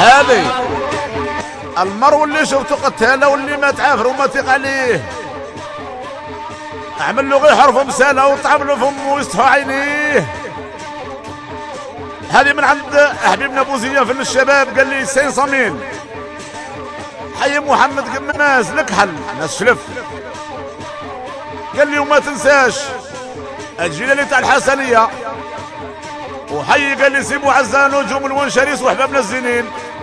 هذه المرء اللي شفته قتاله واللي ما تعافر وما ثق عليه، اعمل له غير حرف مساله وطعم له فمه ويستحى عينيه. هذه من عند حبيبنا ابو زيان الشباب، قال لي سين صميل حي محمد قمناز لك حل ناس شلف، قال لي وما تنساش الجلالي تاع الحسنيه، وحي قال لي سيبو عزان ونجوم الونشريس وحبابنا الزينين.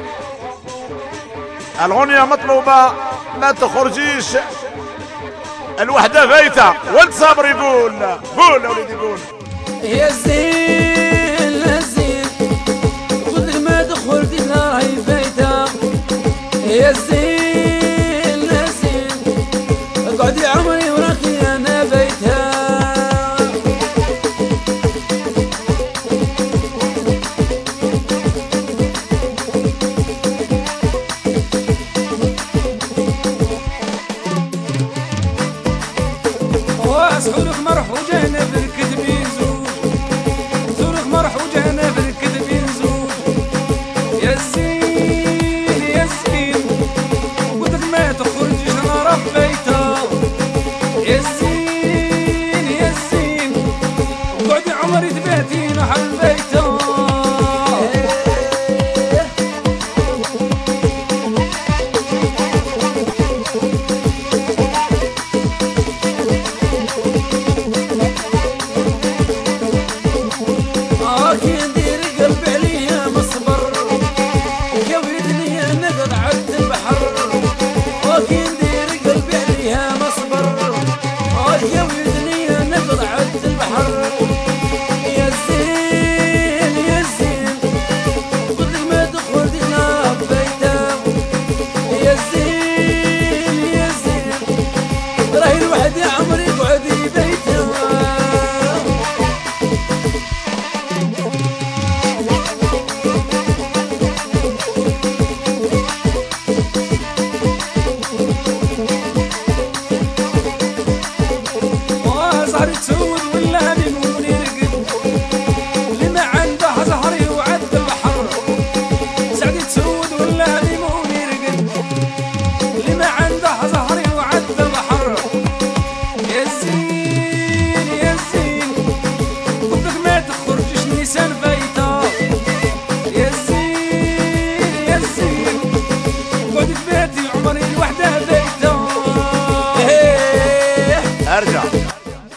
الغنية مطلوبة ما تخرجيش الوحدة فايتة وانت صابر. يقول قول يا وليدي قول. يا الزين الزين خذ ما تخرج لا هي فايتة، يا الزين الزين اقعدي عمري وراكي انا فايتة. سحورك مرح وجهنا بالكذبين زوج، سحورك مرح وجهنا بالكذبين زوج، يا الزين